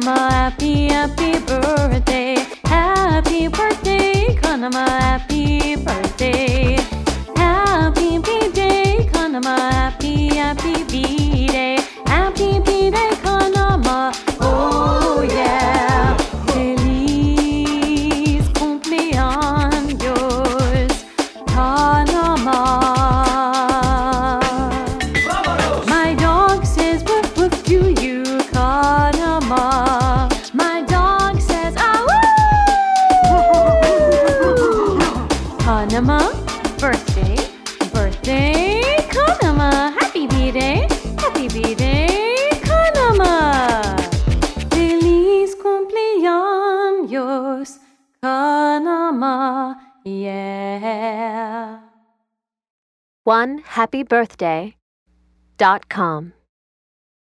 Kanama, happy, happy birthday. Happy birthday, Kanama, happy birthday. Happy B-Day, Kanama, happy, happy B-Day. Happy B-Day, Kanama, oh yeah. Feliz cumpleaños, Kanama. My dog says woof woof to you, Kanama. My dog says ah woo. Kanama, birthday, birthday, Kanama. Happy B-Day, happy B-Day, Kanama. Feliz cumpleaños, Kanama, yeah. OneHappyBirthday.com